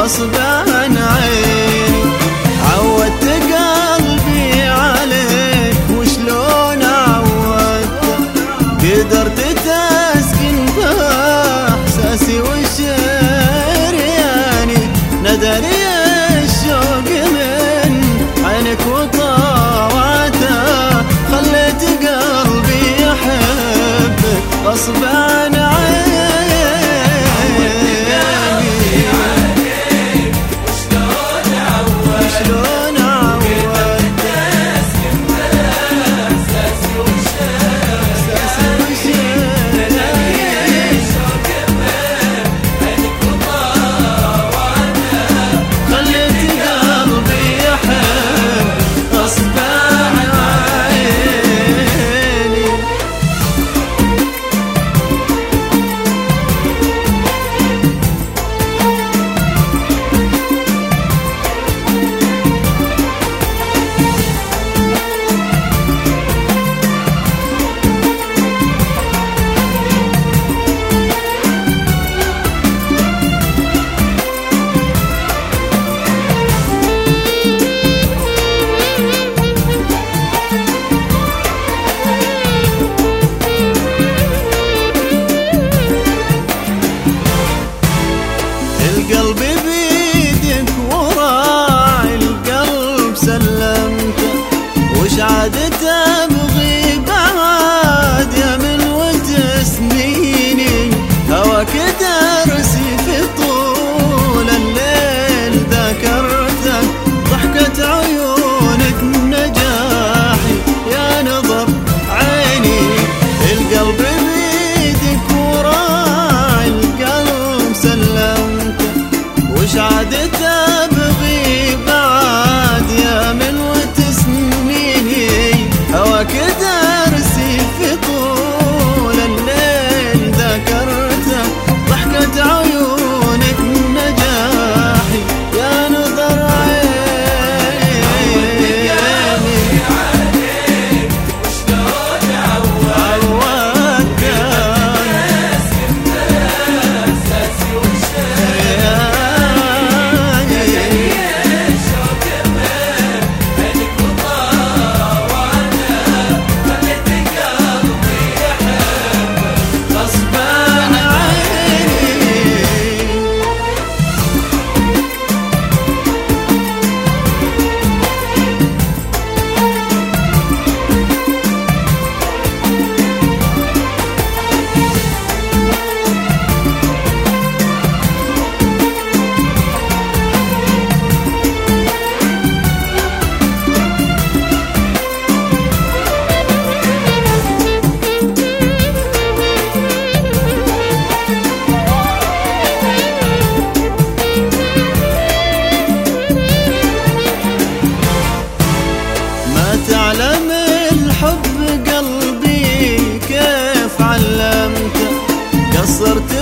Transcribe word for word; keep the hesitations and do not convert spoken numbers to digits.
غصب عن عيني. عودت قلبي عليك وشلون عودته، قدرت تسكن باحساسي وشرياني. ندري الشوق من عينك وطاوعته، خليت قلبي يحبك غصب عن عيني. القلب بيدك وراعي القلب سلمته، وش عاد تبغي بعد يا من وتسنيني. هواك درسي في طول الليل ذكرتك، ضحكة عيونك نجاحي يا نظر عيني. القلب بيدك وراعي القلب سلمته، وش عاد تبغي بعد يا من وتسنيني. هواك درسي في طول الليل ذكرته، ضحكة عيونك نجاحي يا نظر عيني. تعلم الحب قلبي كيف علمته، قصرت